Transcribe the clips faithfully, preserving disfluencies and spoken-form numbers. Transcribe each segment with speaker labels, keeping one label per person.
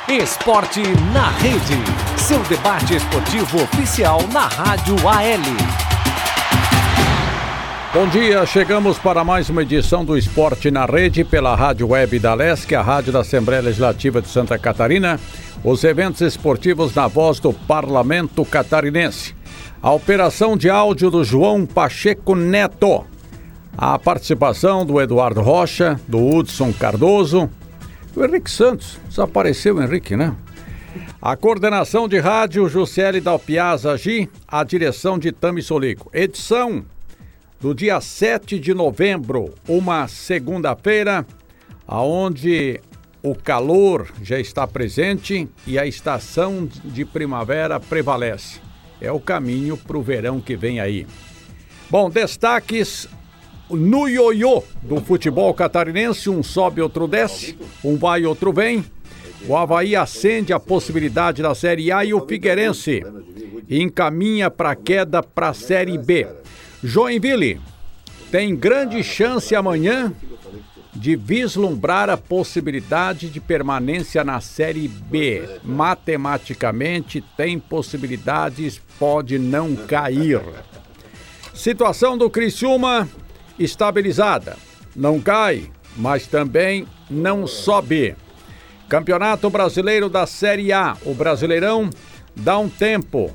Speaker 1: Esporte na Rede, seu debate esportivo oficial na Rádio A L.
Speaker 2: Bom dia, chegamos para mais uma edição do Esporte na Rede pela Rádio Web da Lesc, a rádio da Assembleia Legislativa de Santa Catarina, os eventos esportivos na voz do Parlamento Catarinense. A operação de áudio do João Pacheco Neto, a participação do Eduardo Rocha, do Hudson Cardoso, do Henrique Santos, desapareceu o Henrique, né? A coordenação de rádio, Juscelie Dalpiazza Gi, a direção de Tami Solico. Edição do dia sete de novembro, uma segunda-feira, aonde o calor já está presente e a estação de primavera prevalece. É o caminho para o verão que vem aí. Bom, destaques no ioiô do futebol catarinense, um sobe, outro desce, um vai, outro vem. O Avaí acende a possibilidade da Série A e o Figueirense encaminha para a queda para a Série B. Joinville tem grande chance amanhã de vislumbrar a possibilidade de permanência na Série B. Matematicamente tem possibilidades, pode não cair. Situação do Criciúma estabilizada. Não cai, mas também não sobe. Campeonato Brasileiro da Série A. O Brasileirão dá um tempo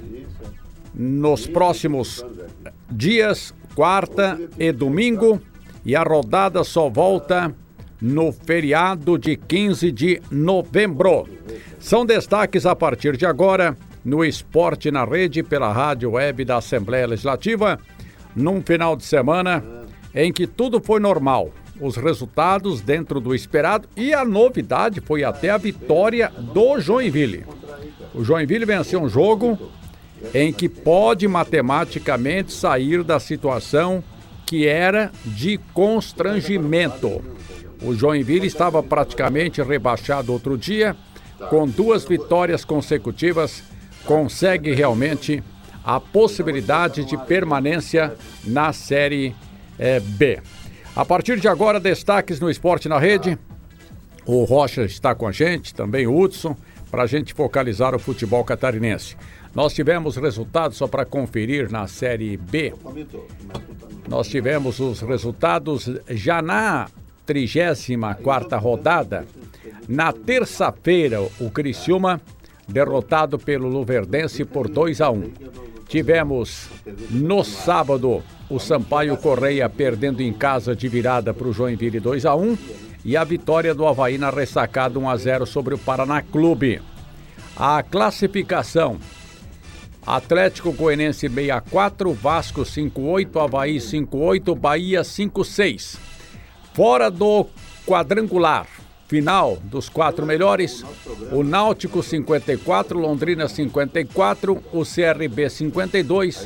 Speaker 2: nos próximos dias, quarta e domingo, e a rodada só volta no feriado de quinze de novembro. São destaques a partir de agora no Esporte na Rede pela Rádio Web da Assembleia Legislativa, num final de semana em que tudo foi normal. Os resultados dentro do esperado e a novidade foi até a vitória do Joinville. O Joinville venceu um jogo em que pode matematicamente sair da situação que era de constrangimento. O Joinville estava praticamente rebaixado outro dia, com duas vitórias consecutivas, consegue realmente a possibilidade de permanência na Série eh, B. A partir de agora, destaques no Esporte na Rede. O Rocha está com a gente, também o Hudson, para a gente focalizar o futebol catarinense. Nós tivemos resultados, só para conferir, na Série B. Nós tivemos os resultados já na trigésima quarta rodada. Na terça-feira, o Criciúma derrotado pelo Luverdense por dois a um. Tivemos no sábado o Sampaio Correia perdendo em casa de virada para o Joinville dois a um e a vitória do Avaí na ressacada um a zero sobre o Paraná Clube. A classificação: Atlético Goianiense sessenta e quatro, Vasco cinquenta e oito, Avaí cinquenta e oito, Bahia cinquenta e seis. Fora do quadrangular final dos quatro melhores, o Náutico cinquenta e quatro, Londrina cinquenta e quatro, o C R B cinquenta e dois,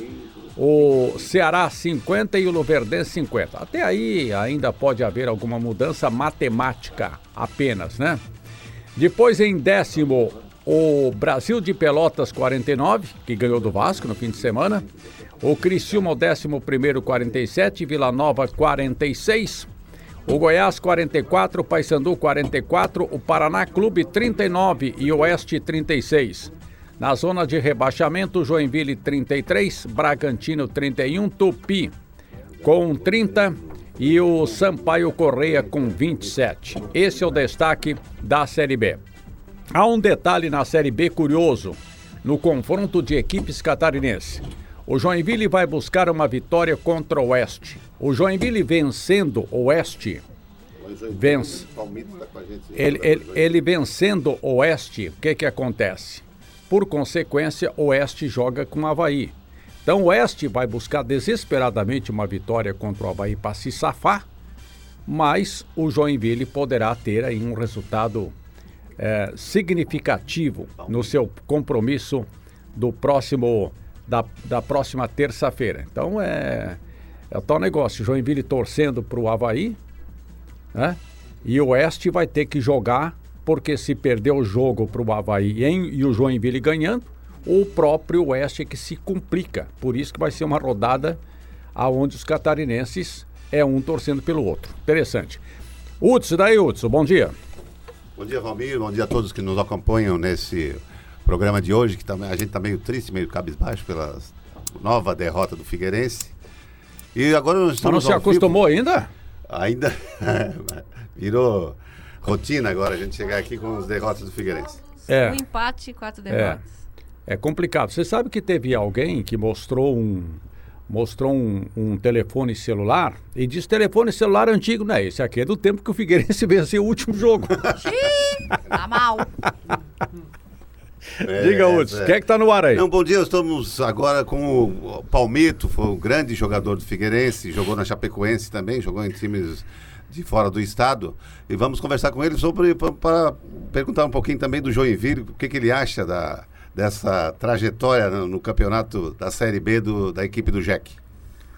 Speaker 2: o Ceará cinquenta e o Luverdense cinquenta. Até aí ainda pode haver alguma mudança matemática apenas, né? Depois, em décimo, o Brasil de Pelotas quarenta e nove, que ganhou do Vasco no fim de semana. O Criciúma, o décimo primeiro, quarenta e sete, Vila Nova quarenta e seis. O Goiás quarenta e quatro, Paysandu quarenta e quatro, o Paraná Clube trinta e nove e o Oeste trinta e seis. Na zona de rebaixamento, Joinville trinta e três, Bragantino trinta e um, Tupi com trinta e o Sampaio Correia com vinte e sete. Esse é o destaque da Série B. Há um detalhe na Série B curioso, no confronto de equipes catarinenses. O Joinville vai buscar uma vitória contra o Oeste. O Joinville vencendo o Oeste, vence. Ele, ele, ele vencendo o Oeste, o que que acontece? Por consequência, o Oeste joga com o Avaí. Então o Oeste vai buscar desesperadamente uma vitória contra o Avaí para se safar, mas o Joinville poderá ter aí um resultado é, significativo no seu compromisso do próximo... Da, da próxima terça-feira. Então é, é o tal negócio, Joinville torcendo para o Avaí, né? E o Oeste vai ter que jogar, porque se perder o jogo para o Avaí em, e o Joinville ganhando, o próprio Oeste é que se complica. Por isso que vai ser uma rodada onde os catarinenses é um torcendo pelo outro. Interessante. Hudson, daí Hudson, bom dia.
Speaker 3: Bom dia, Valmir. Bom dia a todos que nos acompanham nesse programa de hoje, que tá, a gente está meio triste, meio cabisbaixo pela nova derrota do Figueirense. E agora nós estamos.
Speaker 2: Mas não se acostumou vivo. ainda?
Speaker 3: Ainda. Virou rotina agora a gente chegar aqui com as derrotas do Figueirense.
Speaker 4: É. Um empate e quatro derrotas.
Speaker 2: É. é complicado. Você sabe que teve alguém que mostrou um. Mostrou um, um telefone celular e disse: telefone celular antigo, não é? Esse aqui é do tempo que o Figueirense venceu o último jogo.
Speaker 4: Tá mal.
Speaker 2: É, Diga, Uds, é. quem é que tá no ar aí?
Speaker 3: Não, bom dia, estamos agora com o Palmito, foi um grande jogador do Figueirense, jogou na Chapecoense também, jogou em times de fora do estado. E vamos conversar com ele sobre, para perguntar um pouquinho também do Joinville, o que, que ele acha da... dessa trajetória no, no campeonato da Série B do, da equipe do J E C.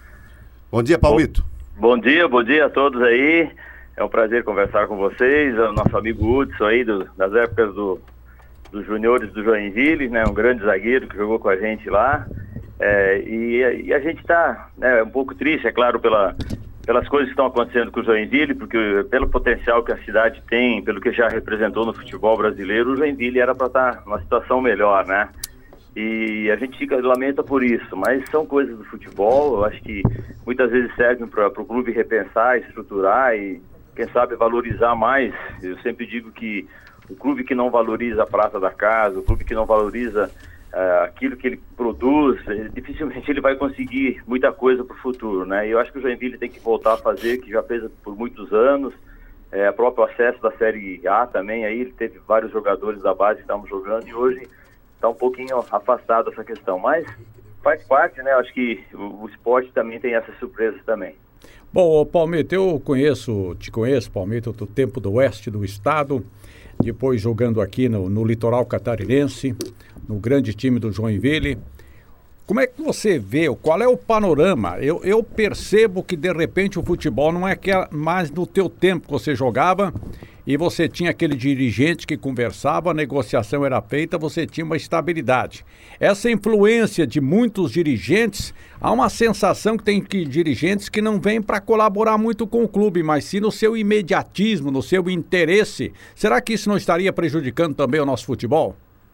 Speaker 3: Bom dia, Palmito.
Speaker 5: Bom, bom dia, bom dia a todos aí. É um prazer conversar com vocês. É o nosso amigo Hudson aí, do, das épocas do, dos juniores do Joinville, né? Um grande zagueiro que jogou com a gente lá. É, e, e a gente está né, um pouco triste, é claro, pela, pelas coisas que estão acontecendo com o Joinville, porque pelo potencial que a cidade tem, pelo que já representou no futebol brasileiro, o Joinville era para estar numa situação melhor, né? E a gente fica, lamenta por isso, mas são coisas do futebol, eu acho que muitas vezes servem para o clube repensar, estruturar e, quem sabe, valorizar mais. Eu sempre digo que o clube que não valoriza a prata da casa, o clube que não valoriza Uh, aquilo que ele produz, dificilmente ele vai conseguir muita coisa para o futuro, né? E eu acho que o Joinville tem que voltar a fazer, que já fez por muitos anos, é, o próprio acesso da Série A também, aí ele teve vários jogadores da base que estavam jogando e hoje está um pouquinho afastado dessa questão, mas faz parte, né? Eu acho que o, o esporte também tem essas surpresas também.
Speaker 2: Bom, Palmito, eu conheço, te conheço, Palmito, do tempo do oeste do estado, depois jogando aqui no, no litoral catarinense, no grande time do Joinville. Como é que você vê, qual é o panorama? Eu, eu percebo que de repente o futebol não é que é mais no teu tempo que você jogava e você tinha aquele dirigente que conversava, a negociação era feita, você tinha uma estabilidade. Essa influência de muitos dirigentes, há uma sensação que tem que dirigentes que não vêm para colaborar muito com o clube, mas sim no seu imediatismo, no seu interesse. Será que isso não estaria prejudicando também o nosso futebol?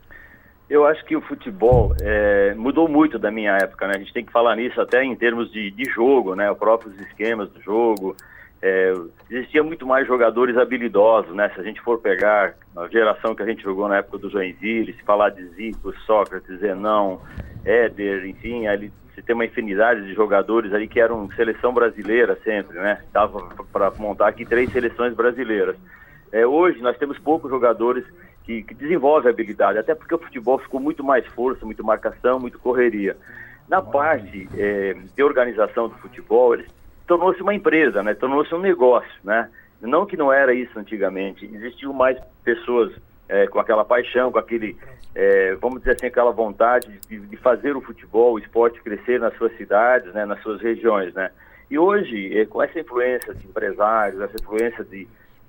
Speaker 5: Eu acho que o futebol é, mudou muito da minha época, né? A gente tem que falar nisso até em termos de, de jogo, né? Os próprios esquemas do jogo. É, existia muito mais jogadores habilidosos, né? Se a gente for pegar a geração que a gente jogou na época do Joinville, se falar de Zico, Sócrates, Zenão, Éder, enfim, ali você tem uma infinidade de jogadores ali que eram seleção brasileira sempre, né? Dava para montar aqui três seleções brasileiras. É, hoje nós temos poucos jogadores que, que desenvolvem habilidade, até porque o futebol ficou muito mais força, muito marcação, muito correria. Na parte é, de organização do futebol, ele tornou-se uma empresa, né? Tornou-se um negócio, né? Não que não era isso antigamente, existiam mais pessoas é, com aquela paixão, com aquele, é, vamos dizer assim, aquela vontade de, de fazer o futebol, o esporte crescer nas suas cidades, né? Nas suas regiões, né? E hoje, é, com essa influência de empresários, essa influência de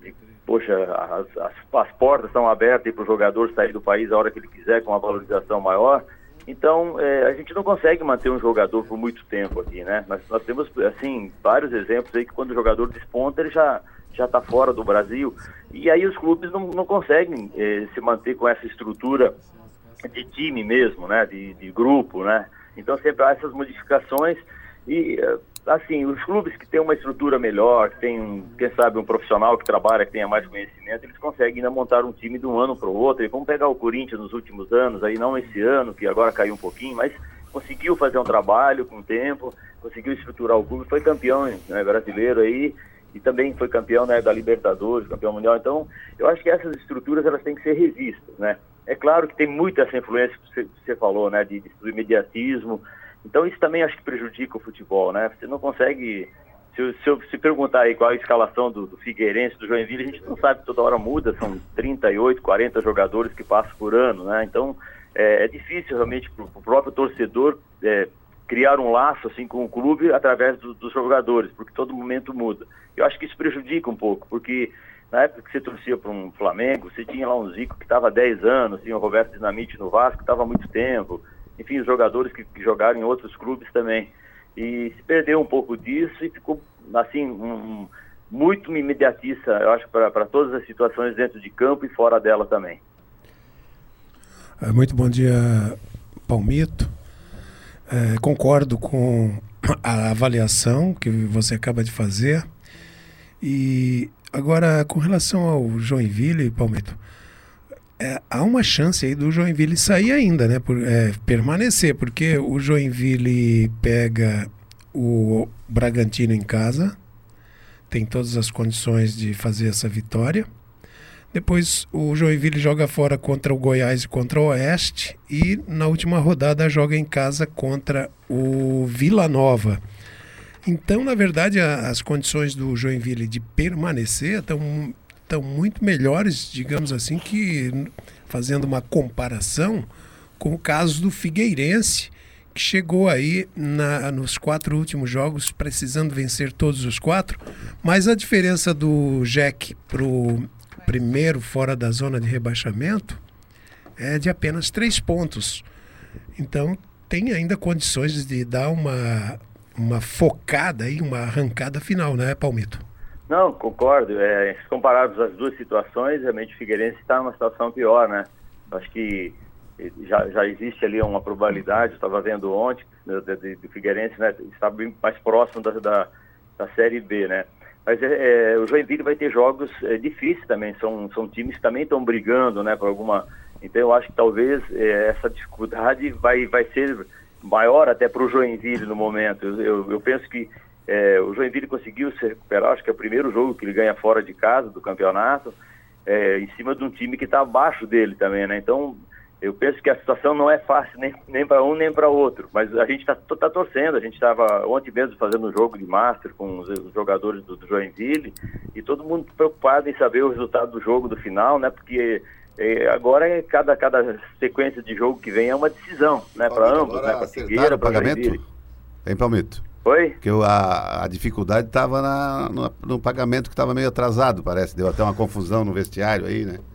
Speaker 5: poxa, as, as, as portas estão abertas para o jogador sair do país a hora que ele quiser, com uma valorização maior. Então, é, a gente não consegue manter um jogador por muito tempo aqui, né? Nós, nós temos, assim, vários exemplos aí que quando o jogador desponta, ele já já está fora do Brasil. E aí os clubes não, não conseguem é, se manter com essa estrutura de time mesmo, né? De, de grupo, né? Então, sempre há essas modificações e... assim, os clubes que têm uma estrutura melhor, que tem, quem sabe, um profissional que trabalha, que tenha mais conhecimento, eles conseguem ainda montar um time de um ano para o outro. E vamos pegar o Corinthians nos últimos anos, aí não esse ano, que agora caiu um pouquinho, mas conseguiu fazer um trabalho com o tempo, conseguiu estruturar o clube, foi campeão, né, brasileiro aí, e também foi campeão, né, da Libertadores, campeão mundial. Então, eu acho que essas estruturas elas têm que ser revistas, né? É claro que tem muito essa influência que você, que você falou, né, de, de, do imediatismo. Então isso também acho que prejudica o futebol, né? Você não consegue, se eu, se eu se perguntar aí qual a escalação do, do Figueirense, do Joinville, a gente não sabe, toda hora muda, são trinta e oito, quarenta jogadores que passam por ano, né? Então é, é difícil realmente para o próprio torcedor é, criar um laço assim com o clube através do, dos jogadores, porque todo momento muda. Eu acho que isso prejudica um pouco, porque na época que você torcia para um Flamengo, você tinha lá um Zico que estava há dez anos, tinha o Roberto Dinamite no Vasco, que estava há muito tempo. Enfim, os jogadores que, que jogaram em outros clubes também. E se perdeu um pouco disso e ficou, assim, um, muito imediatista, eu acho, para todas as situações dentro de campo e fora dela também.
Speaker 6: Muito bom dia, Palmito. É, concordo com a avaliação que você acaba de fazer. E agora, com relação ao Joinville, Palmito, é, há uma chance aí do Joinville sair ainda, né? Por, é, permanecer, porque o Joinville pega o Bragantino em casa, tem todas as condições de fazer essa vitória. Depois o Joinville joga fora contra o Goiás e contra o Oeste, e na última rodada joga em casa contra o Vila Nova. Então, na verdade, a, as condições do Joinville de permanecer estão estão muito melhores, digamos assim, que fazendo uma comparação com o caso do Figueirense, que chegou aí na, nos quatro últimos jogos precisando vencer todos os quatro, mas a diferença do Jack para o primeiro fora da zona de rebaixamento é de apenas três pontos. Então tem ainda condições de dar uma, uma focada aí, uma arrancada final, né, Palmito?
Speaker 5: Não, concordo. É, se compararmos as duas situações, realmente o Figueirense está numa situação pior, né? Acho que já, já existe ali uma probabilidade, eu estava vendo ontem, do, do, do Figueirense, né? Está bem mais próximo da, da, da Série B, né? Mas é, é, o Joinville vai ter jogos é, difíceis também, são, são times que também estão brigando, né, por alguma... Então eu acho que talvez é, essa dificuldade vai, vai ser maior até para o Joinville no momento. Eu, eu, eu penso que é, o Joinville conseguiu se recuperar, acho que é o primeiro jogo que ele ganha fora de casa do campeonato, é, em cima de um time que está abaixo dele também, né? Então eu penso que a situação não é fácil nem, nem para um nem para outro, mas a gente está tá torcendo. A gente estava ontem mesmo fazendo um jogo de Master com os, os jogadores do, do Joinville, e todo mundo preocupado em saber o resultado do jogo do final, né? Porque é, agora é cada, cada sequência de jogo que vem é uma decisão, né? Para ambos, né? Para Figueira, para Joinville.
Speaker 3: Hein, Palmito?
Speaker 5: Oi?
Speaker 3: Porque a, a dificuldade estava no, no pagamento, que estava meio atrasado, parece. Deu até uma confusão no vestiário aí, né?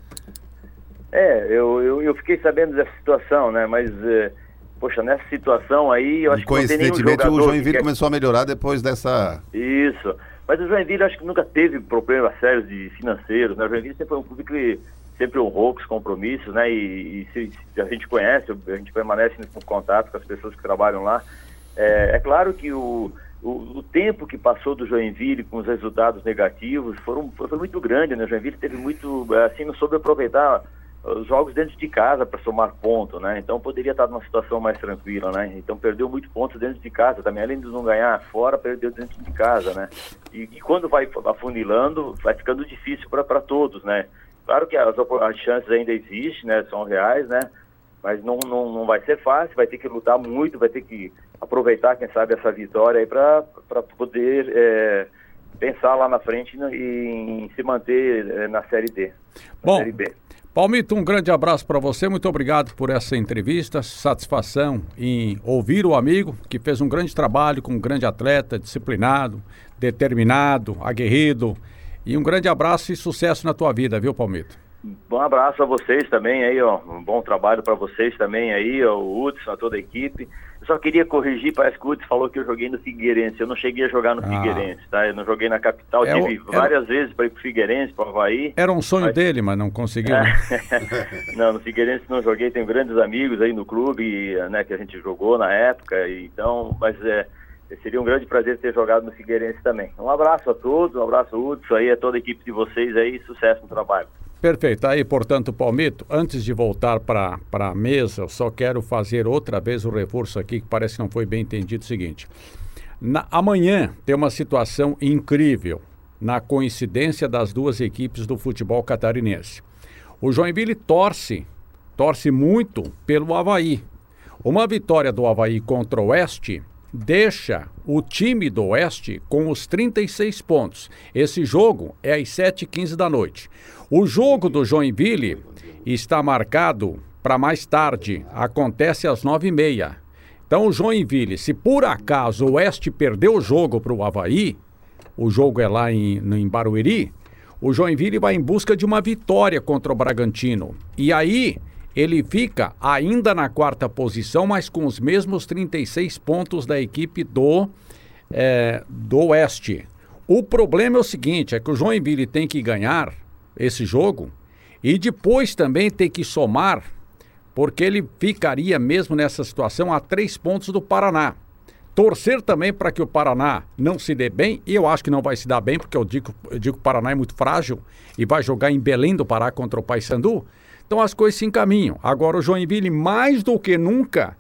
Speaker 5: É, eu, eu, eu fiquei sabendo dessa situação, né? Mas, é, poxa, nessa situação aí, eu acho que não tem nenhum jogador...
Speaker 3: Coincidentemente, o Joinville
Speaker 5: quer...
Speaker 3: começou a melhorar depois dessa...
Speaker 5: Isso. Mas o Joinville, acho que nunca teve problemas sérios de financeiros, né? O Joinville sempre foi um clube que sempre honrou com os compromissos, né? E, e se, se a gente conhece, a gente permanece em contato com as pessoas que trabalham lá. É, é claro que o... O, o tempo que passou do Joinville com os resultados negativos foram, foi, foi muito grande, né? O Joinville teve muito, assim, não soube aproveitar os jogos dentro de casa para somar ponto, né? Então poderia estar numa situação mais tranquila, né? Então perdeu muito pontos dentro de casa também, além de não ganhar fora, perdeu dentro de casa, né? E, e quando vai afunilando, vai ficando difícil para todos, né? Claro que as, as chances ainda existem, né? São reais, né? Mas não, não, não vai ser fácil, vai ter que lutar muito, vai ter que aproveitar, quem sabe, essa vitória aí para poder é, pensar lá na frente e em se manter é, na Série D, na
Speaker 2: Bom,
Speaker 5: Série B.
Speaker 2: Palmito, um grande abraço para você, muito obrigado por essa entrevista, satisfação em ouvir o amigo que fez um grande trabalho com um grande atleta, disciplinado, determinado, aguerrido, e um grande abraço e sucesso na tua vida, viu, Palmito?
Speaker 5: Um abraço a vocês também aí, ó, um bom trabalho para vocês também aí, ó, o Hudson, a toda a equipe. Eu só queria corrigir, parece que o Hudson falou que eu joguei no Figueirense. Eu não cheguei a jogar no ah. Figueirense, tá? Eu não joguei na capital,
Speaker 2: é
Speaker 5: tive
Speaker 2: o,
Speaker 5: várias
Speaker 2: era...
Speaker 5: vezes para ir pro Figueirense, pro Avaí.
Speaker 2: Era um sonho
Speaker 5: mas...
Speaker 2: dele, mas não conseguiu.
Speaker 5: É.
Speaker 2: Né?
Speaker 5: Não, no Figueirense não joguei, tenho grandes amigos aí no clube, né, que a gente jogou na época, e, então, mas é, seria um grande prazer ter jogado no Figueirense também. Um abraço a todos, um abraço Hudson aí, a toda a equipe de vocês aí, sucesso no trabalho.
Speaker 2: Perfeito. Aí, portanto, Palmito, antes de voltar para a mesa, eu só quero fazer outra vez o reforço aqui, que parece que não foi bem entendido, o seguinte. Na, amanhã tem uma situação incrível na coincidência das duas equipes do futebol catarinense. O Joinville torce, torce muito pelo Avaí. Uma vitória do Avaí contra o Oeste deixa o time do Oeste com os trinta e seis pontos. Esse jogo é às sete e quinze da noite. O jogo do Joinville está marcado para mais tarde, acontece às nove e meia. Então o Joinville, se por acaso o Oeste perdeu o jogo para o Avaí, o jogo é lá em, em Barueri, o Joinville vai em busca de uma vitória contra o Bragantino. E aí ele fica ainda na quarta posição, mas com os mesmos trinta e seis pontos da equipe do, é, do Oeste. O problema é o seguinte, é que o Joinville tem que ganhar esse jogo e depois também tem que somar, porque ele ficaria mesmo nessa situação a três pontos do Paraná. Torcer também para que o Paraná não se dê bem, e eu acho que não vai se dar bem, porque eu digo, eu digo que o Paraná é muito frágil e vai jogar em Belém do Pará contra o Paysandu. Então as coisas se encaminham. Agora o Joinville, mais do que nunca,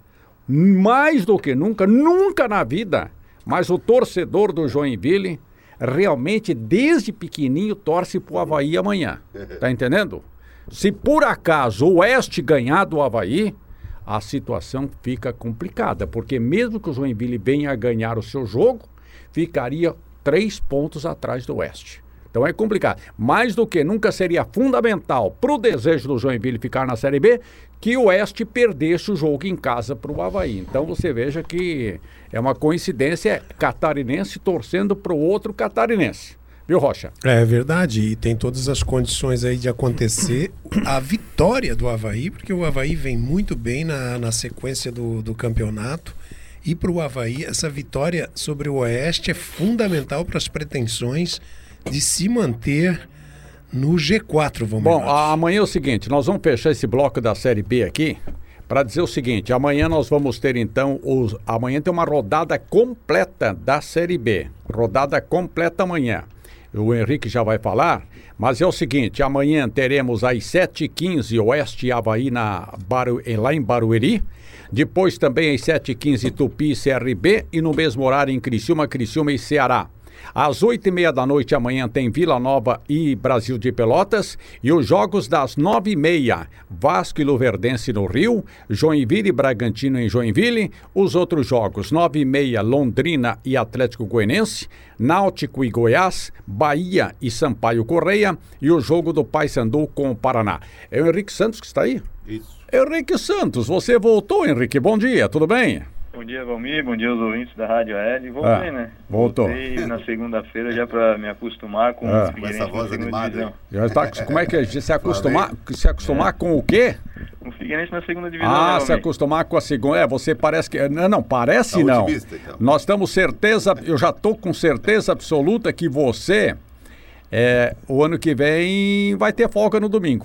Speaker 2: mais do que nunca, nunca na vida, mas o torcedor do Joinville realmente desde pequenininho torce pro Avaí amanhã. Tá entendendo? Se por acaso o Oeste ganhar do Avaí, a situação fica complicada, porque mesmo que o Joinville venha a ganhar o seu jogo, ficaria três pontos atrás do Oeste. Então é complicado. Mais do que nunca seria fundamental para o desejo do Joinville ficar na Série B, que o Oeste perdesse o jogo em casa para o Avaí. Então você veja que é uma coincidência catarinense torcendo para o outro catarinense. Viu, Rocha?
Speaker 6: É verdade, e tem todas as condições aí de acontecer a vitória do Avaí, porque o Avaí vem muito bem na, na sequência do, do campeonato, e para o Avaí essa vitória sobre o Oeste é fundamental para as pretensões de se manter no G quatro, vamos
Speaker 2: Bom,
Speaker 6: lá.
Speaker 2: Amanhã é o seguinte, nós vamos fechar esse bloco da Série B aqui para dizer o seguinte, amanhã nós vamos ter então, os, amanhã tem uma rodada completa da Série B, rodada completa amanhã. O Henrique já vai falar, mas é o seguinte, amanhã teremos às sete e quinze Oeste e Avaí na Baru, lá em Barueri, depois também às sete e quinze Tupi e C R B e no mesmo horário em Criciúma, Criciúma e Ceará. Às oito e meia da noite amanhã tem Vila Nova e Brasil de Pelotas e os jogos das nove e meia, Vasco e Luverdense no Rio, Joinville e Bragantino em Joinville, os outros jogos nove e meia, Londrina e Atlético Goianense, Náutico e Goiás, Bahia e Sampaio Correia e o jogo do Paysandu com o Paraná. É o Henrique Santos que está aí?
Speaker 3: Isso.
Speaker 2: Henrique Santos, você voltou, Henrique, bom dia, tudo bem?
Speaker 7: Bom dia, Valmir. Bom dia aos ouvintes da Rádio A L. Voltei,
Speaker 2: ah,
Speaker 7: né?
Speaker 2: Voltou.
Speaker 7: Voltei na segunda-feira já para me acostumar com
Speaker 2: ah.
Speaker 7: o Figueirense na segunda divisão.
Speaker 2: Já tá, como é que é? Se acostumar, se acostumar é. com o quê?
Speaker 7: O Figueirense na segunda divisão.
Speaker 2: Ah,
Speaker 7: né,
Speaker 2: se acostumar com a segunda. É, você parece que... Não, não, parece tá não. Otimista, então. Nós estamos certeza, eu já estou com certeza absoluta que você... É, o ano que vem vai ter folga no domingo.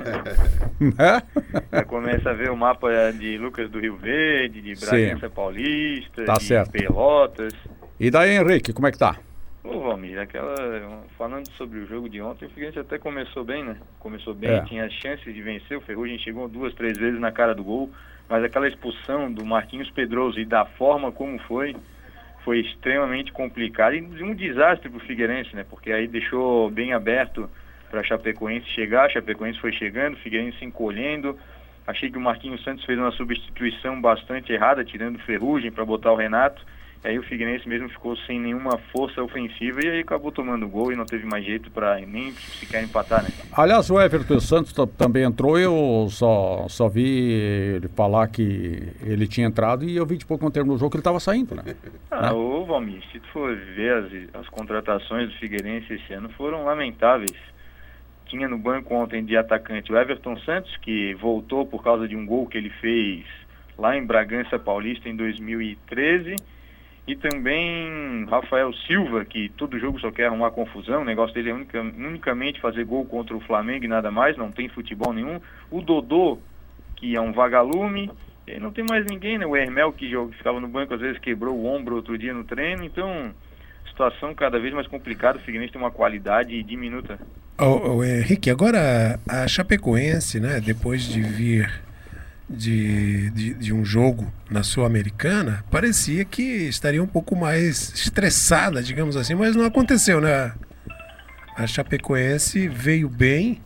Speaker 7: é? Começa a ver o mapa de Lucas do Rio Verde, de Bragança Paulista,
Speaker 2: tá
Speaker 7: de
Speaker 2: certo.
Speaker 7: Pelotas.
Speaker 2: E daí, Henrique, como é que tá?
Speaker 7: Ô, Valmir, aquela, falando sobre o jogo de ontem, o Figueirense até começou bem, né? Começou bem,
Speaker 2: é.
Speaker 7: tinha chances de vencer, o Ferrugem chegou duas, três vezes na cara do gol, mas aquela expulsão do Marquinhos Pedroso e da forma como foi... foi extremamente complicado e um desastre para o Figueirense, né? Porque aí deixou bem aberto para a Chapecoense chegar, a Chapecoense foi chegando, o Figueirense se encolhendo. Achei que o Marquinhos Santos fez uma substituição bastante errada, tirando o Ferrugem para botar o Renato. E aí o Figueirense mesmo ficou sem nenhuma força ofensiva e aí acabou tomando gol e não teve mais jeito para nem sequer empatar, né?
Speaker 2: Aliás, o Everton Santos também entrou, eu só, só vi ele falar que ele tinha entrado e eu vi depois quando terminou o jogo que ele estava saindo, né?
Speaker 7: Ah,
Speaker 2: né?
Speaker 7: Ô Valmir, se tu for ver as, as contratações do Figueirense esse ano foram lamentáveis. Tinha no banco ontem de atacante o Everton Santos, que voltou por causa de um gol que ele fez lá em Bragança Paulista em dois mil e treze. E também Rafael Silva, que todo jogo só quer arrumar confusão, o negócio dele é unica, unicamente fazer gol contra o Flamengo e nada mais, não tem futebol nenhum. O Dodô, que é um vagalume, e não tem mais ninguém, né? O Hermel, que ficava no banco, às vezes quebrou o ombro outro dia no treino, então situação cada vez mais complicada, o Figueirense tem uma qualidade diminuta.
Speaker 6: Ô, ô, Henrique, agora a Chapecoense, né, depois de vir... De, de, de um jogo na Sul-Americana, parecia que estaria um pouco mais estressada, digamos assim, mas não aconteceu, né? A Chapecoense veio bem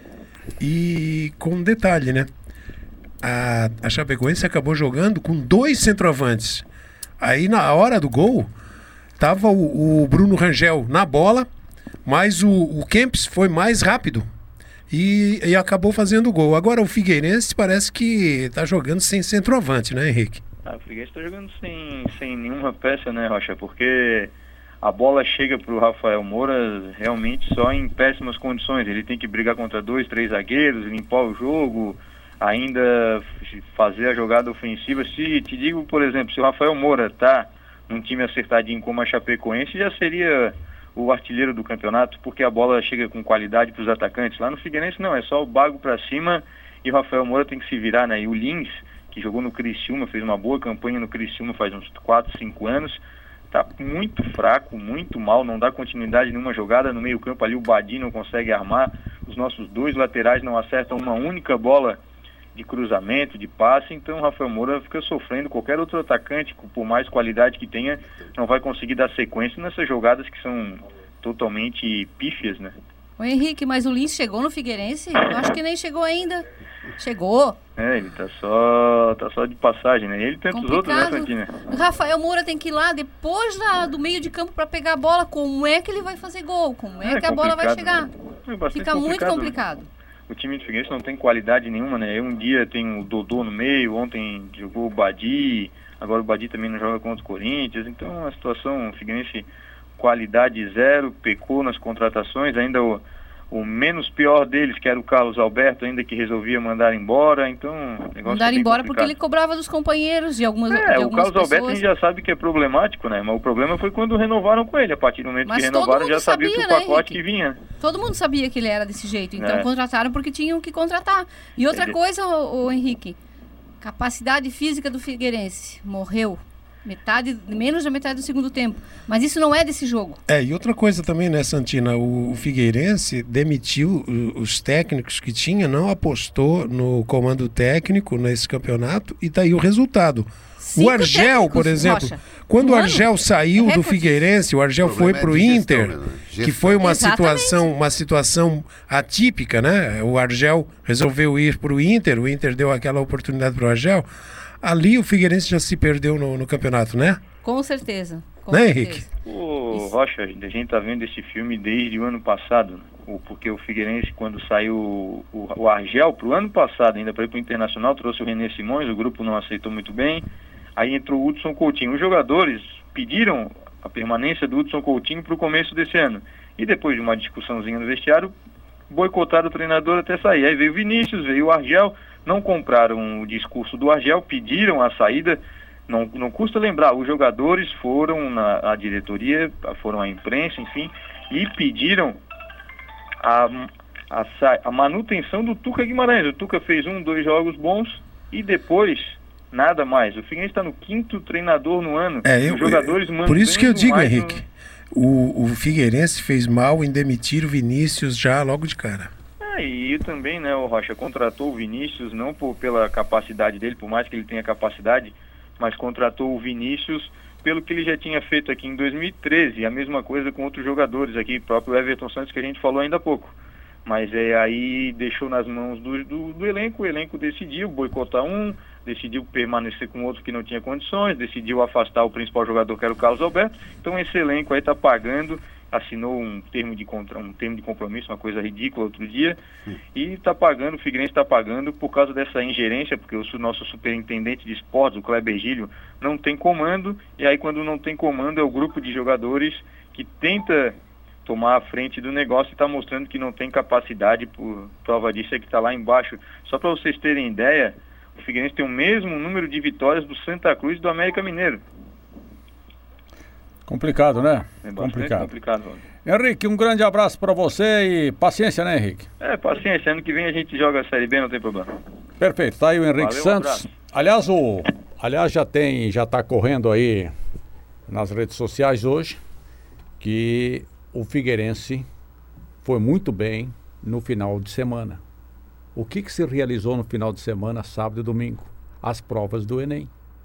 Speaker 6: e com um detalhe, né? A, a Chapecoense acabou jogando com dois centroavantes. Aí na hora do gol, tava o, o Bruno Rangel na bola, mas o, o Kempis foi mais rápido. E, e acabou fazendo gol. Agora o Figueirense parece que está jogando sem centroavante, né, Henrique?
Speaker 7: Ah, o Figueirense está jogando sem, sem nenhuma peça, né, Rocha? Porque a bola chega para o Rafael Moura realmente só em péssimas condições. Ele tem que brigar contra dois, três zagueiros, limpar o jogo, ainda fazer a jogada ofensiva. Se te digo, por exemplo, se o Rafael Moura está num time acertadinho como a Chapecoense, já seria o artilheiro do campeonato porque a bola chega com qualidade para os atacantes. Lá no Figueirense não, é só o bago para cima e o Rafael Moura tem que se virar, né? E o Lins, que jogou no Criciúma, fez uma boa campanha no Criciúma faz uns quatro, cinco anos, tá muito fraco, muito mal, não dá continuidade nenhuma jogada. No meio campo ali o Badi não consegue armar, os nossos dois laterais não acertam uma única bola de cruzamento, de passe, então o Rafael Moura fica sofrendo. Qualquer outro atacante, por mais qualidade que tenha, não vai conseguir dar sequência nessas jogadas que são totalmente pífias, né?
Speaker 4: O Henrique, mas o Lins chegou no Figueirense? Eu acho que nem chegou ainda. Chegou.
Speaker 7: É, ele tá só, tá só de passagem, né? Ele e tantos outros, né, Santina?
Speaker 4: Rafael Moura tem que ir lá depois da, do meio de campo para pegar a bola. Como é que ele vai fazer gol? Como é, é que a bola vai chegar?
Speaker 7: Né? É
Speaker 4: Fica muito complicado.
Speaker 7: Né? O time do Figueirense não tem qualidade nenhuma, né? Um dia tem o Dodô no meio, ontem jogou o Badi, agora o Badi também não joga contra o Corinthians, então a situação, o Figueirense, qualidade zero, pecou nas contratações, ainda o, o menos pior deles, que era o Carlos Alberto, ainda que resolvia mandar embora, então...
Speaker 4: Mandar embora porque ele cobrava dos companheiros de algumas,
Speaker 7: é,
Speaker 4: de algumas
Speaker 7: o Carlos
Speaker 4: pessoas.
Speaker 7: Alberto a gente já sabe que é problemático, né? Mas o problema foi quando renovaram com ele. A partir do momento Mas que renovaram, já sabia, sabia que o pacote, né, que vinha.
Speaker 4: Todo mundo sabia que ele era desse jeito, então
Speaker 7: é.
Speaker 4: contrataram porque tinham que contratar. E outra ele... coisa, o, o Henrique, capacidade física do Figueirense morreu. Metade, menos da metade do segundo tempo. Mas isso não é desse jogo.
Speaker 6: É, e outra coisa também, né, Santina? O, o Figueirense demitiu os técnicos que tinha, não apostou no comando técnico nesse campeonato e tá aí o resultado. Cinco o Argel, por exemplo, Rocha. quando um o Argel ano? saiu é do Figueirense, o Argel o foi para o Inter, gestão, né? que foi uma situação, uma situação atípica, né? O Argel resolveu ir para o Inter, o Inter deu aquela oportunidade para o Argel. Ali o Figueirense já se perdeu no, no campeonato, né?
Speaker 4: Com certeza. Com
Speaker 6: né,
Speaker 4: certeza.
Speaker 6: Henrique?
Speaker 7: Ô, Rocha, a gente tá vendo esse filme desde o ano passado, né? Porque o Figueirense, quando saiu o, o Argel pro ano passado, ainda para ir pro Internacional, trouxe o René Simões, o grupo não aceitou muito bem, aí entrou o Hudson Coutinho. Os jogadores pediram a permanência do Hudson Coutinho pro começo desse ano. E depois de uma discussãozinha no vestiário, boicotaram o treinador até sair. Aí veio o Vinícius, veio o Argel, não compraram o discurso do Argel, pediram a saída. Não, não custa lembrar, os jogadores foram na a diretoria, foram à imprensa, enfim, e pediram a, a, a manutenção do Tuca Guimarães. O Tuca fez um, dois jogos bons e depois nada mais. O Figueirense está no quinto treinador no ano.
Speaker 6: É, eu,
Speaker 7: os jogadores
Speaker 6: eu, por isso que eu digo, Henrique,
Speaker 7: no...
Speaker 6: o, o Figueirense fez mal em demitir o Vinícius já logo de cara.
Speaker 7: Ah, e também, né, o Rocha contratou o Vinícius não por, pela capacidade dele, por mais que ele tenha capacidade, mas contratou o Vinícius pelo que ele já tinha feito aqui em dois mil e treze, a mesma coisa com outros jogadores aqui, próprio Everton Santos, que a gente falou ainda há pouco. Mas é, aí deixou nas mãos do, do, do elenco, o elenco decidiu boicotar um, decidiu permanecer com outro que não tinha condições, decidiu afastar o principal jogador, que era o Carlos Alberto. Então esse elenco aí está pagando, assinou um termo de contra, um termo de compromisso, uma coisa ridícula outro dia, e está pagando, o Figueirense está pagando por causa dessa ingerência, porque o nosso superintendente de esportes, o Kleber Gílio, não tem comando, e aí quando não tem comando é o grupo de jogadores que tenta tomar a frente do negócio e está mostrando que não tem capacidade. Por prova disso é que está lá embaixo. Só para vocês terem ideia, o Figueirense tem o mesmo número de vitórias do Santa Cruz e do América Mineiro.
Speaker 2: Complicado, né?
Speaker 7: É
Speaker 2: complicado.
Speaker 7: complicado.
Speaker 2: Henrique, um grande abraço para você e paciência, né, Henrique?
Speaker 7: É, paciência. Ano que vem a gente joga a Série B, não tem problema.
Speaker 2: Perfeito. Tá aí o Henrique
Speaker 7: Valeu,
Speaker 2: Santos.
Speaker 7: Um
Speaker 2: aliás, o, aliás, já tem, já tá correndo aí nas redes sociais hoje que o Figueirense foi muito bem no final de semana. O que que se realizou no final de semana, sábado e domingo? As provas do Enem.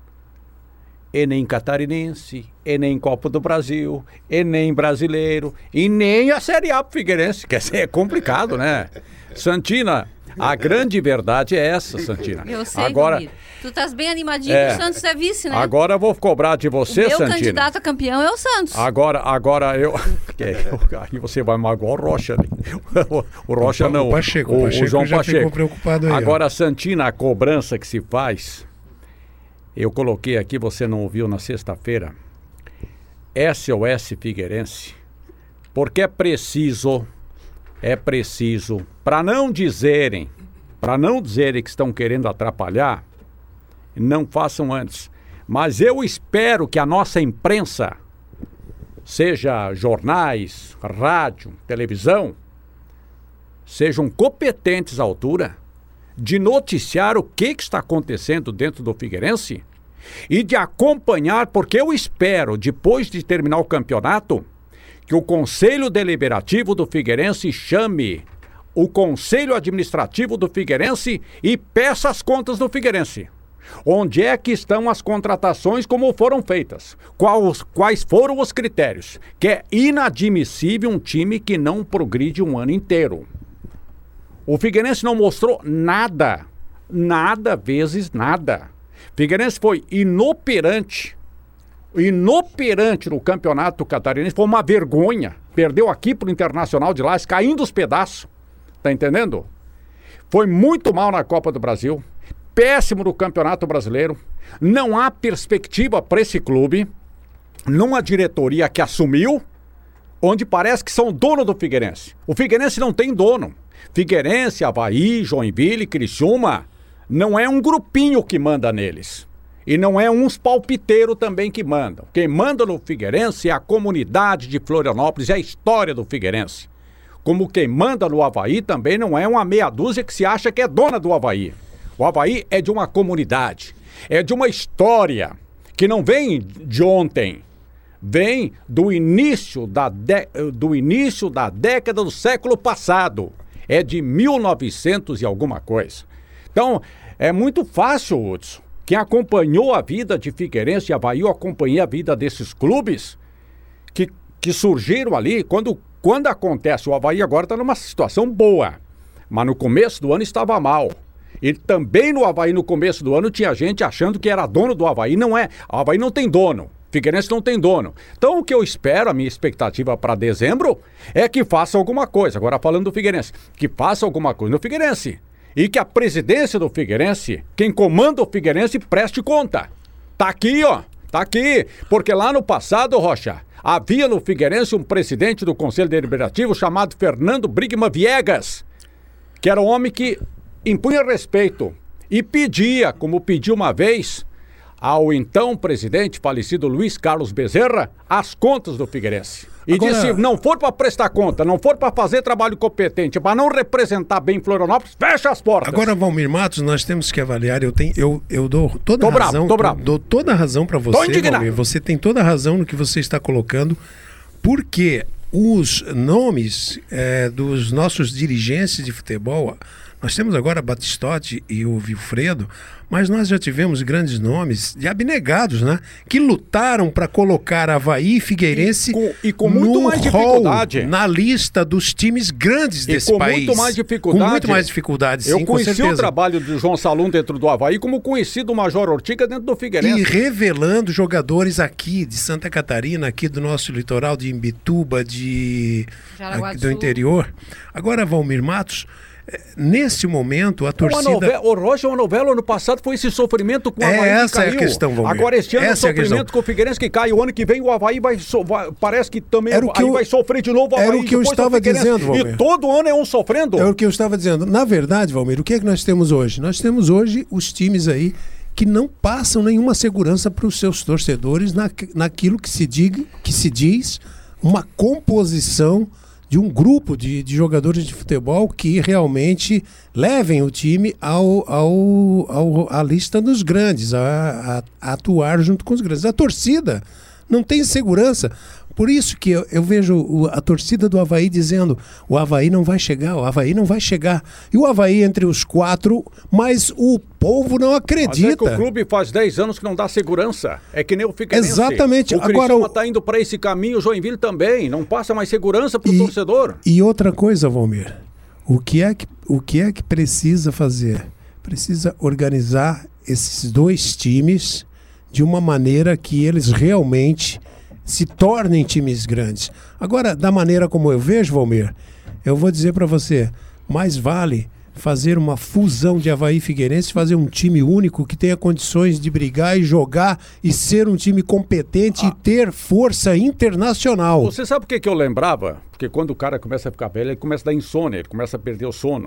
Speaker 2: Enem catarinense, Enem Copa do Brasil, Enem brasileiro e nem a Série A pro Figueirense, quer dizer, é complicado, né? Santina, a grande verdade é essa, Santina.
Speaker 4: Eu sei,
Speaker 2: agora,
Speaker 4: Valmir. Tu estás bem animadinho,
Speaker 2: é,
Speaker 4: o Santos é vice, né?
Speaker 2: Agora eu vou cobrar de você,
Speaker 4: o meu
Speaker 2: Santina.
Speaker 4: candidato a campeão é o Santos.
Speaker 2: Agora, agora eu... Aí você vai magoar o Rocha, né? O Rocha não,
Speaker 6: o Pacheco, o,
Speaker 2: o,
Speaker 6: Pacheco
Speaker 2: o João
Speaker 6: já
Speaker 2: Pacheco.
Speaker 6: ficou preocupado aí.
Speaker 2: Agora,
Speaker 6: ó.
Speaker 2: Santina, a cobrança que se faz... Eu coloquei aqui, você não ouviu na sexta-feira, S O S Figueirense, porque é preciso, é preciso, para não dizerem, para não dizerem que estão querendo atrapalhar, não façam antes. Mas eu espero que a nossa imprensa seja jornais, rádio, televisão, sejam competentes à altura de noticiar o que, que está acontecendo dentro do Figueirense e de acompanhar, porque eu espero, depois de terminar o campeonato, que o Conselho Deliberativo do Figueirense chame o Conselho Administrativo do Figueirense e peça as contas do Figueirense. Onde é que estão as contratações, como foram feitas? Quais, quais foram os critérios? Que é inadmissível um time que não progride um ano inteiro. O Figueirense não mostrou nada, nada vezes nada. Figueirense foi inoperante, inoperante no Campeonato Catarinense, foi uma vergonha. Perdeu aqui pro Internacional de Lages, caindo os pedaços, tá entendendo? Foi muito mal na Copa do Brasil, péssimo no Campeonato Brasileiro, não há perspectiva para esse clube, numa diretoria que assumiu, onde parece que são dono do Figueirense. O Figueirense não tem dono. Figueirense, Avaí, Joinville, Criciúma, não é um grupinho que manda neles. E não é uns palpiteiros também que mandam. Quem manda no Figueirense é a comunidade de Florianópolis, é a história do Figueirense. Como quem manda no Avaí também não é uma meia dúzia que se acha que é dona do Avaí. O Avaí é de uma comunidade, é de uma história que não vem de ontem. Vem do início da, de... do início da década do século passado. É de mil e novecentos e alguma coisa. Então, é muito fácil, Hudson. Quem acompanhou a vida de Figueirense e Avaí, eu acompanhei a vida desses clubes que, que surgiram ali. Quando, quando acontece, o Avaí agora está numa situação boa, mas no começo do ano estava mal. E também no Avaí, no começo do ano, tinha gente achando que era dono do Avaí. Não é. O Avaí não tem dono. Figueirense não tem dono. Então o que eu espero, a minha expectativa para dezembro, é que faça alguma coisa. Agora falando do Figueirense, que faça alguma coisa no Figueirense. E que a presidência do Figueirense, quem comanda o Figueirense, preste conta. Tá aqui, ó. Tá aqui. Porque lá no passado, Rocha, havia no Figueirense um presidente do Conselho Deliberativo chamado Fernando Brigman Viegas, que era um homem que impunha respeito e pedia, como pediu uma vez ao então presidente falecido Luiz Carlos Bezerra, as contas do Figueirense. E agora... disse, não for para prestar conta, não for para fazer trabalho competente, para não representar bem Florianópolis, fecha as portas.
Speaker 6: Agora, Valmir Matos, nós temos que avaliar, eu, tenho, eu, eu dou toda
Speaker 2: tô
Speaker 6: a razão,
Speaker 2: bravo, tô bravo.
Speaker 6: dou toda a razão para você, Valmir, você tem toda a razão no que você está colocando, porque os nomes é, dos nossos dirigentes de futebol, nós temos agora Batistotti e o Vilfredo, mas nós já tivemos grandes nomes de abnegados, né? Que lutaram para colocar Avaí e Figueirense
Speaker 2: e com, e com muito
Speaker 6: no
Speaker 2: mais
Speaker 6: hall,
Speaker 2: dificuldade.
Speaker 6: na lista dos times grandes desse
Speaker 2: e com
Speaker 6: país.
Speaker 2: Muito mais dificuldade.
Speaker 6: Com muito mais dificuldade, sim,
Speaker 2: Eu
Speaker 6: com
Speaker 2: conheci
Speaker 6: certeza.
Speaker 2: o trabalho do João Salum dentro do Avaí, como conheci do Major Ortiga dentro do Figueirense.
Speaker 6: E revelando jogadores aqui de Santa Catarina, aqui do nosso litoral, de Imbituba, de aqui, do interior. Agora, Valmir Matos, nesse momento a torcida...
Speaker 2: Novela, o Rocha, uma novela ano passado foi esse sofrimento com o Avaí
Speaker 6: é,
Speaker 2: que
Speaker 6: essa
Speaker 2: caiu.
Speaker 6: É a questão, Valmir.
Speaker 2: Agora este ano
Speaker 6: essa
Speaker 2: o sofrimento é com o Figueirense que cai. O ano que vem o Avaí vai, so, vai parece que também
Speaker 6: era o que
Speaker 2: aí
Speaker 6: eu,
Speaker 2: vai sofrer de novo o Avaí.
Speaker 6: Era o que eu estava dizendo, Valmir.
Speaker 2: E todo ano é um sofrendo.
Speaker 6: É o que eu estava dizendo. Na verdade, Valmir, o que é que nós temos hoje? Nós temos hoje os times aí que não passam nenhuma segurança para os seus torcedores na, naquilo que se, diga, que se diz uma composição de um grupo de, de jogadores de futebol que realmente levem o time ao, ao, ao, à lista dos grandes, a, a, a atuar junto com os grandes. A torcida não tem segurança. Por isso que eu, eu vejo o, a torcida do Avaí dizendo o Avaí não vai chegar, o Avaí não vai chegar. E o Avaí entre os quatro, mas o povo não acredita. Mas é
Speaker 2: que o clube faz dez anos que não dá segurança. É que nem o Figueirense.
Speaker 6: Exatamente.
Speaker 2: O Criciúma está indo para esse caminho, o Joinville também. Não passa mais segurança para o torcedor.
Speaker 6: E outra coisa, Valmir, o que, é que, o que é que precisa fazer? Precisa organizar esses dois times de uma maneira que eles realmente se tornem times grandes. Agora, da maneira como eu vejo, Valmir, eu vou dizer para você, mais vale fazer uma fusão de Avaí e Figueirense, fazer um time único que tenha condições de brigar e jogar e ser um time competente ah. e ter força internacional.
Speaker 2: Você sabe o que, que eu lembrava? Porque quando o cara começa a ficar velho, ele começa a dar insônia, ele começa a perder o sono.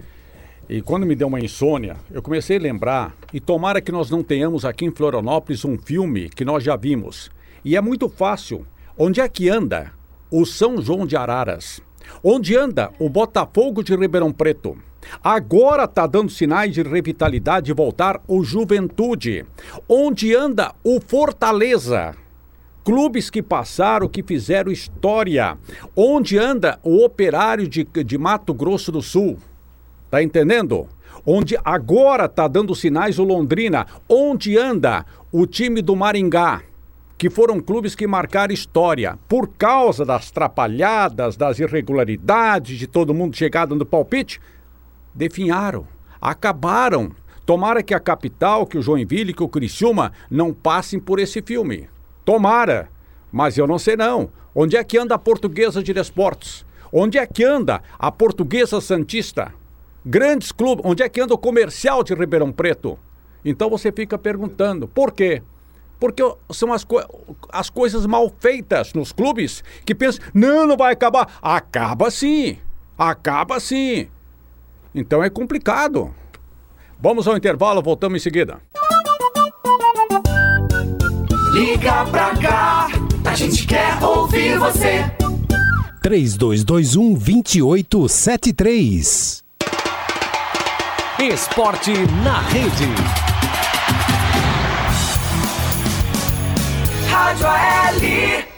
Speaker 2: E quando me deu uma insônia, eu comecei a lembrar, e tomara que nós não tenhamos aqui em Florianópolis um filme que nós já vimos. E é muito fácil. Onde é que anda o São João de Araras? Onde anda o Botafogo de Ribeirão Preto? Agora está dando sinais de revitalidade e voltar o Juventude. Onde anda o Fortaleza? Clubes que passaram, que fizeram história. Onde anda o Operário de, de Mato Grosso do Sul? Tá entendendo? Onde agora está dando sinais o Londrina. Onde anda o time do Maringá? Que foram clubes que marcaram história. Por causa das trapalhadas, das irregularidades, de todo mundo chegado no palpite, definharam, acabaram. Tomara que a capital, que o Joinville, que o Criciúma não passem por esse filme. Tomara, mas eu não sei não. Onde é que anda a Portuguesa de Desportos? Onde é que anda a Portuguesa Santista? Grandes clubes, onde é que anda o Comercial de Ribeirão Preto? Então você fica perguntando, por quê? Porque são as, co- as coisas mal feitas nos clubes que pensam, não, não vai acabar. Acaba sim, acaba sim. Então é complicado. Vamos ao intervalo, voltamos em seguida.
Speaker 1: Liga pra cá, a gente quer ouvir você.
Speaker 8: três dois dois um, dois oito sete três.
Speaker 1: Esporte na rede.
Speaker 9: Rádio A L.